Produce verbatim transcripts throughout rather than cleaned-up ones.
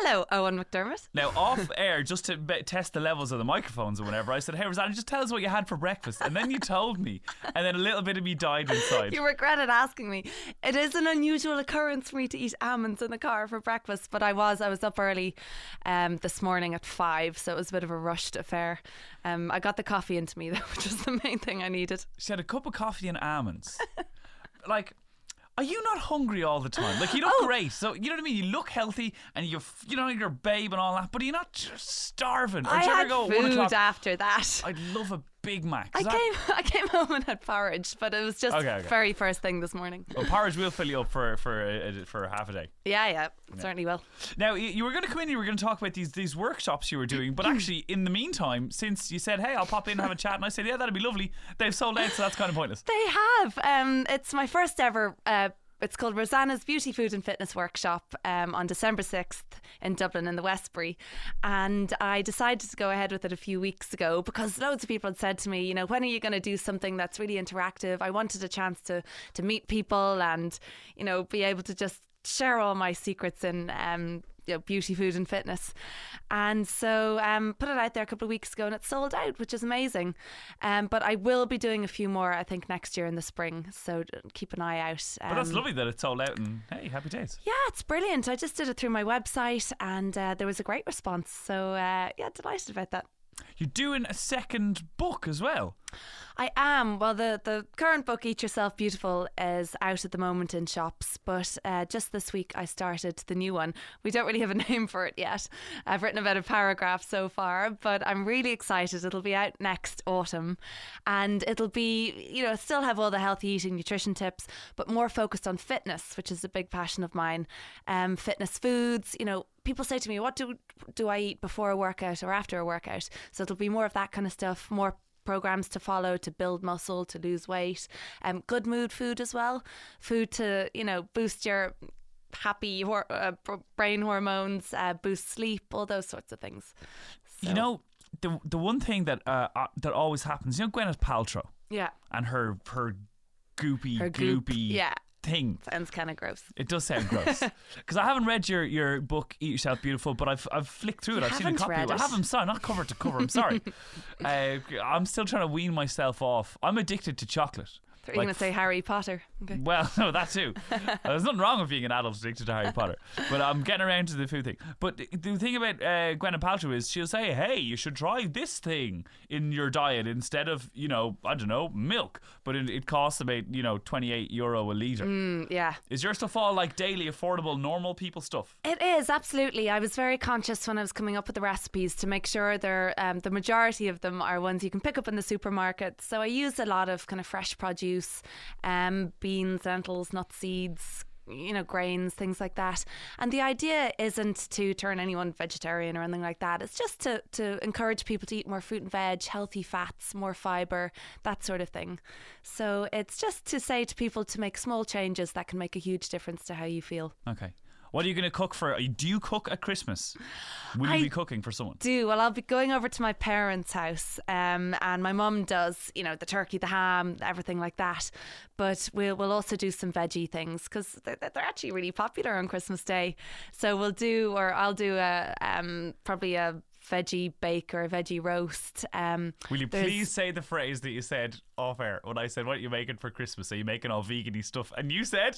Hello, Owen McDermott. Now, off air, just to be- test the levels of the microphones or whatever, I said, hey, Rosanna, just tell us what you had for breakfast. And then you told me. And then a little bit of me died inside. You regretted asking me. It is an unusual occurrence for me to eat almonds in the car for breakfast, but I was I was up early um, this morning at five, so it was a bit of a rushed affair. Um, I got the coffee into me, though, which was the main thing I needed. She had a cup of coffee and almonds. Like... Are you not hungry all the time? Like, you look Oh. great. So, you know what I mean? You look healthy and you you know, you're a babe and all that, but you're not just starving. Or I do you ever had go at one food o'clock? after that. I'd love a Big Mac. I Is that- came I came home and had porridge, but it was just Okay, okay. very first thing this morning. Well, porridge will fill you up for for uh, for half a day. Yeah, yeah, it certainly will. Now, you, you were going to come in and you were going to talk about these these workshops you were doing, but actually, in the meantime, since you said, hey, I'll pop in and have a chat, and I said, yeah, that'd be lovely, they've sold out, so that's kind of pointless. They have. Um, it's my first ever. Uh, It's called Rosanna's Beauty, Food and Fitness Workshop um, on December sixth in Dublin in the Westbury. And I decided to go ahead with it a few weeks ago because loads of people had said to me, you know, when are you going to do something that's really interactive? I wanted a chance to, to meet people and, you know, be able to just share all my secrets in um, you know, beauty, food and fitness. And so um, put it out there a couple of weeks ago and it sold out, which is amazing. Um, but I will be doing a few more, I think, next year in the spring. So keep an eye out. Um, But that's lovely that it's sold out, and hey, happy days. Yeah, it's brilliant. I just did it through my website and uh, there was a great response. So uh, yeah, delighted about that. You're doing a second book as well. I am. Well, the, the current book, Eat Yourself Beautiful, is out at the moment in shops. But uh, just this week, I started the new one. We don't really have a name for it yet. I've written about a paragraph so far, but I'm really excited. It'll be out next autumn. And it'll be, you know, still have all the healthy eating, nutrition tips, but more focused on fitness, which is a big passion of mine. Um, fitness foods, you know, people say to me, what do do I eat before a workout or after a workout? So it'll be more of that kind of stuff, more programs to follow to build muscle, to lose weight, um, good mood food as well, food to, you know, boost your happy hor- uh, brain hormones, uh, boost sleep, all those sorts of things. So, You know, the the one thing that uh, uh, that always happens, you know, Gwyneth Paltrow yeah, and her her goopy, her goop, gloopy yeah, thing. sounds kind of gross. It does sound gross. Because I haven't read your, your book, Eat Yourself Beautiful, but I've I've flicked through it. You I've seen a haven't copy. read I it? haven't, sorry, not cover to cover. I'm sorry. uh, I'm still trying to wean myself off. I'm addicted to chocolate. You're going to say Harry Potter. Okay. Well, no, that too. Uh, There's nothing wrong with being an adult addicted to Harry Potter. But I'm getting around to the food thing. But the- the thing about uh, Gwyneth Paltrow is she'll say, hey, you should try this thing in your diet instead of, you know, I don't know, milk. But it, it costs about, you know, twenty-eight euro a litre. Mm, yeah. Is your stuff all like daily, affordable, normal people stuff? It is, absolutely. I was very conscious when I was coming up with the recipes to make sure they're, um, the majority of them are ones you can pick up in the supermarket. So I use a lot of kind of fresh produce, um, beans, lentils, nuts, seeds, you know, grains, things like that. And the idea isn't to turn anyone vegetarian or anything like that. It's just to, to encourage people to eat more fruit and veg, healthy fats, more fibre, that sort of thing. So it's just to say to people to make small changes that can make a huge difference to how you feel. Okay. What are you going to cook for? Do you cook at Christmas? Will I you be cooking for someone? Do well. I'll be going over to my parents' house, um, and my mum does, you know, the turkey, the ham, everything like that. But we'll we'll also do some veggie things because they're, they're actually really popular on Christmas Day. So we'll do, or I'll do a um, probably a veggie bake or a veggie roast. Um, Will you there's- please say the phrase that you said off air when I said, what are you making for Christmas? Are you making all vegan-y stuff? And you said,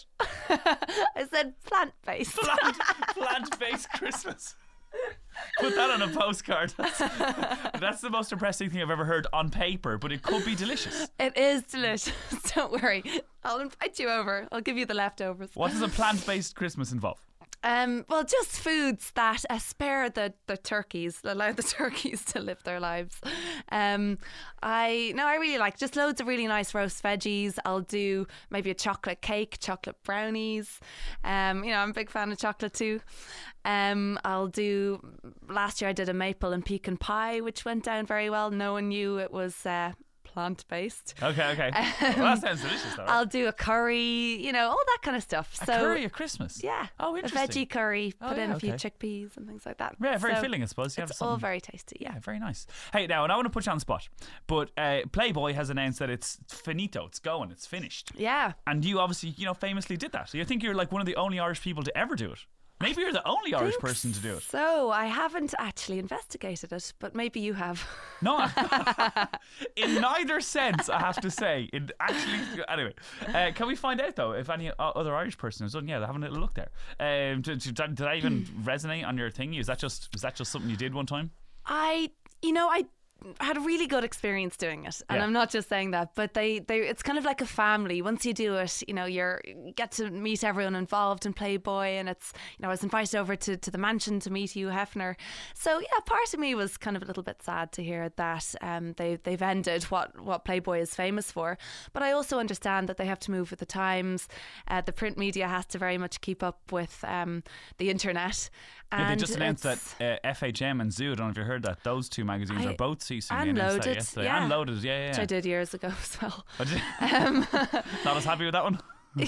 I said plant based. plant, plant-based Christmas. Put that on a postcard. That's, that's the most depressing thing I've ever heard on paper, but it could be delicious. It is delicious. Don't worry. I'll invite you over. I'll give you the leftovers. What does a plant-based Christmas involve? Um, well, just foods that uh, spare the, the turkeys, allow the turkeys to live their lives. Um, I no, I really like just loads of really nice roast veggies. I'll do maybe a chocolate cake, chocolate brownies. Um, you know, I'm a big fan of chocolate too. Um, I'll do. Last year I did a maple and pecan pie, which went down very well. No one knew it was Uh, plant-based. Okay, okay. Um, Well, that sounds delicious, though. Right? I'll do a curry, you know, all that kind of stuff. A so curry at Christmas? yeah. Oh, A interesting. veggie curry, Oh, put in yeah, a few okay. chickpeas and things like that. Yeah, very So filling, I suppose. You have it's all something- very tasty, yeah. Yeah, very nice. Hey, now, and I want to put you on the spot, but uh, Playboy has announced that it's finito, it's going, it's finished. Yeah. And you obviously, you know, famously did that. So you think you're like one of the only Irish people to ever do it. Maybe you're the only Irish person to do it. So I haven't actually investigated it, but maybe you have. No, in neither sense, I have to say. In actually, anyway, uh, can we find out though if any other Irish person has done? Yeah, they're having a little look there. Um, did, did, did that even resonate on your thing? Is that just was that just something you did one time? I, you know, I had a really good experience doing it, and Yeah. I'm not just saying that, but they, they it's kind of like a family. Once you do it, you know, you're you get to meet everyone involved in Playboy, and it's, you know, I was invited over to, to the mansion to meet Hugh Hefner. So yeah, part of me was kind of a little bit sad to hear that um, they they've ended what what Playboy is famous for. But I also understand that they have to move with the times. Uh, the print media has to very much keep up with um, the internet. Yeah, And they just announced that it's- uh, F H M and Zoo, I don't know if you heard that, those two magazines I- are both ceasing. and they announced that Loaded, yesterday. yeah. And Loaded, yeah, yeah. which yeah. I did years ago as well. But you- Um, Not as happy with that one? well,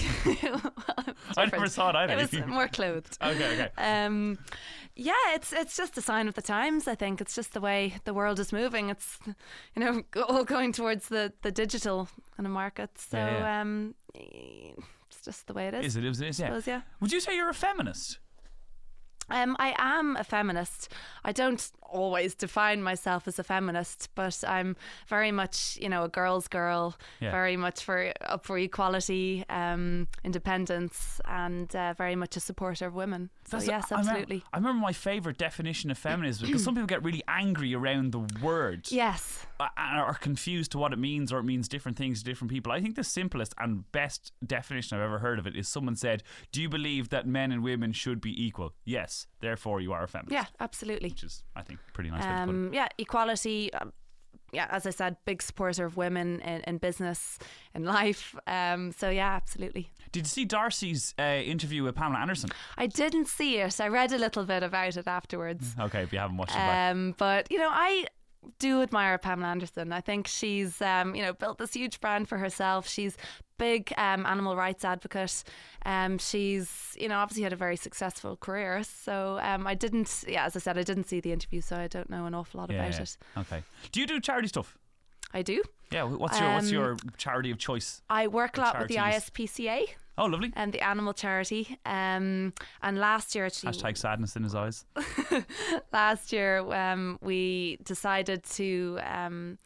I never different. saw it either. It was more clothed. Okay, okay. Um, yeah, it's it's just a sign of the times. I think it's just the way the world is moving. It's, you know, all going towards the, the digital kind of market. So Yeah, yeah. um, it's just the way it is. Is it? Is it? Is, I yeah. suppose, yeah. Would you say you're a feminist? Um, I am a feminist. I don't always define myself as a feminist, but I'm very much, you know, a girl's girl. Yeah. Very much for up for equality, um, independence, and uh, very much a supporter of women. So That's- yes, I remember- absolutely. I remember my favourite definition of feminism because some people get really angry around the word. Yes. uh, and are confused to what it means, or it means different things to different people. I think the simplest and best definition I've ever heard of it is someone said, do you believe that men and women should be equal? Yes, therefore you are a feminist. Yeah, absolutely. Which is, I think, pretty nice way to put it. Um, yeah, equality. Um, yeah, as I said, big supporter of women in, in business, in life. Um, so yeah, absolutely. Did you see Darcy's uh, interview with Pamela Anderson? I didn't see it. I read a little bit about it afterwards. Okay, if you haven't watched it back. Um, but you know, I do admire Pamela Anderson. I think she's um, you know, built this huge brand for herself. She's big um, animal rights advocate. Um, she's, you know, obviously had a very successful career. So um, I didn't, yeah, as I said, I didn't see the interview, so I don't know an awful lot Yeah, about yeah. it. Okay. Do you do charity stuff? I do. Yeah. What's your What's Um, your charity of choice? I work a The lot with the charities. I S P C A Oh, lovely. and the animal charity. Um, and last year, actually, Hashtag sadness in his eyes. last year um, we decided to um,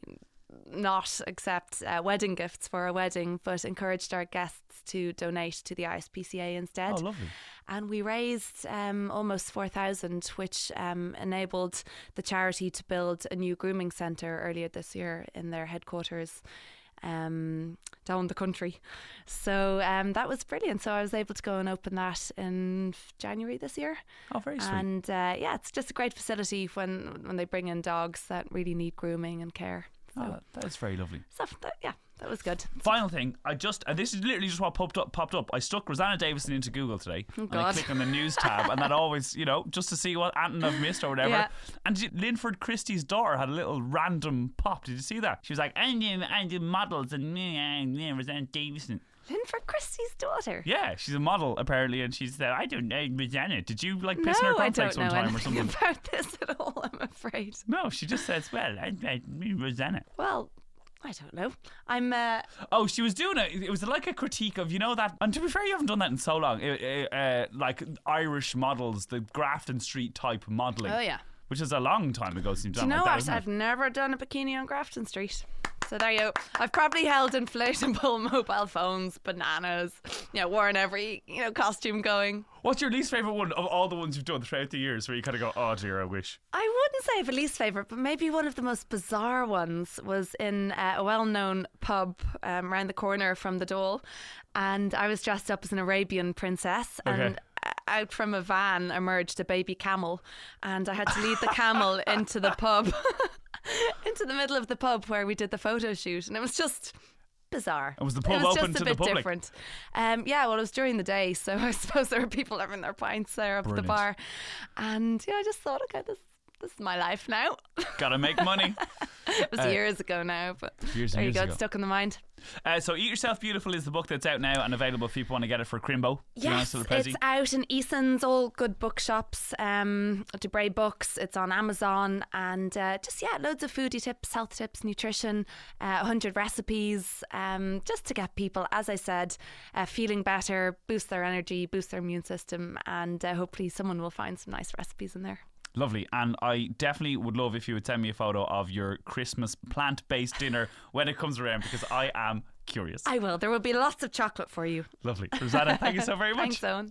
not accept uh, wedding gifts for a wedding, but encouraged our guests to donate to the I S P C A instead. Oh, lovely. And we raised um, almost four thousand, which um, enabled the charity to build a new grooming centre earlier this year in their headquarters um, down the country. So um, that was brilliant. So I was able to go and open that in January this year. Oh, very sweet. And uh, yeah, it's just a great facility when when they bring in dogs that really need grooming and care. So, Oh, that's very lovely. so that, yeah, that was good. Final thing, I just, and this is literally just what popped up. Popped up. I stuck Rosanna Davison into Google today, and I God. click on the news tab, and that always, you know, just to see what Anton I've missed or whatever. Yeah. And she- Linford Christie's daughter had a little random pop. Did you see that? She was like, "I do, I do models, and me, I'm Rosanna Davison." Linford Christie's daughter. Yeah, she's a model apparently, and she's uh, I don't know Rosanna. Did you like No, piss in her I cornflakes don't know one time or anything something? about this at all, I'm afraid. No, she just says, "Well, I, I, me, Rosanna." Well, I don't know. I'm uh, Oh, she was doing it. It was like a critique of, you know, that. And to be fair, you haven't done that in so long. Uh, uh, uh, like Irish models, the Grafton Street type modelling. oh yeah. Which is a long time ago since you've Do done you know like that, what? isn't it? I've never done a bikini on Grafton Street. So there you go. I've probably held inflatable mobile phones, bananas, you know, worn every, you know, costume going. What's your least favourite one of all the ones you've done throughout the years where you kind of go, oh dear, I wish? I wouldn't say I have a least favourite, but maybe one of the most bizarre ones was in uh, a well-known pub um, around the corner from the Dole, and I was dressed up as an Arabian princess, Okay. and uh, out from a van emerged a baby camel, and I had to lead the camel into the pub, into the middle of the pub where we did the photo shoot, and it was just bizarre. And was the It pub was open just to a the bit public? different. Um, yeah, well, it was during the day, so I suppose there were people having their pints there up at the Brilliant. bar, and yeah, I just thought, okay, this this is my life now. Gotta make money. It was Uh, years ago now, but years and there you years go. ago. It's stuck in the mind. Uh, so Eat Yourself Beautiful is the book that's out now and available if people want to get it for Crimbo. to be honest Yes, with the Prezi. it's out in Eason's, all good bookshops, um, Debray Books. It's on Amazon, and uh, just yeah, loads of foodie tips, health tips, nutrition, uh, one hundred recipes, um, just to get people, as I said, uh, feeling better, boost their energy, boost their immune system, and uh, hopefully someone will find some nice recipes in there. Lovely. And I definitely would love if you would send me a photo of your Christmas plant-based dinner when it comes around, because I am curious. I will. There will be lots of chocolate for you. Lovely. Rosanna, thank you so very much. Thanks, Owen.